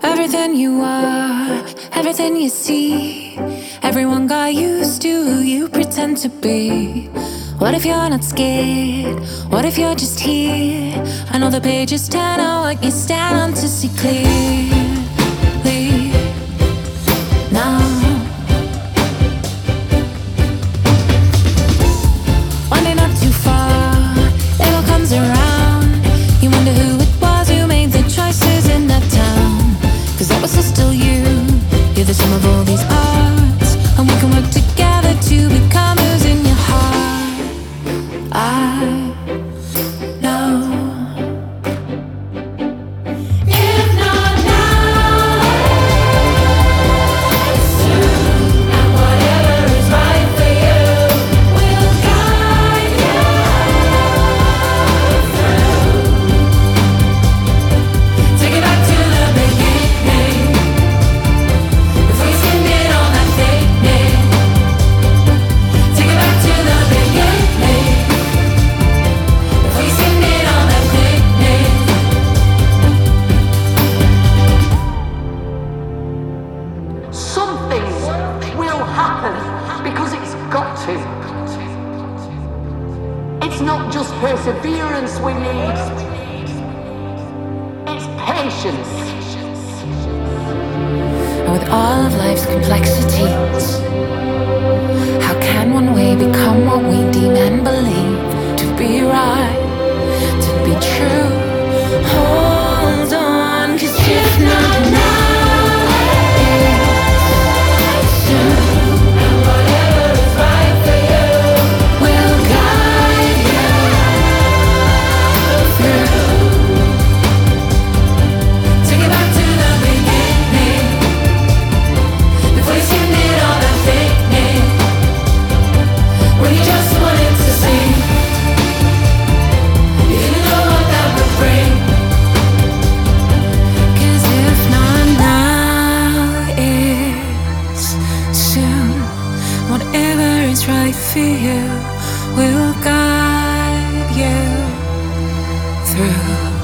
Everything you are, everything you see, everyone got used to who you pretend to be. What if you're not scared? What if you're just here? I know the pages turn out what you stand on to see clearly now. One day not too far, it all comes around. You wonder who it was who made the choices in that town. Cause that was still you. You're the sum of all these parts, and we can work together to become who's in your heart. I know. If not now, soon, and whatever is right for you will guide you through. Take it back to the beginning, before you spend it on that fakeness. Take it back to the beginning, before you spend it on that fakeness. Something will happen because it's got to. It's not just perseverance we need, it's patience. And with all of life's complexities, how can one way become what we deem and believe to be right, to be true? Hold on, cause if not now, it's soon. And whatever is right for you will guide you through. Take it back to the beginning, before you spend it on that fakeness. When you just wanted to see, you didn't know what that would bring. Cause if not now, it's soon. Whatever is right for you will guide you through.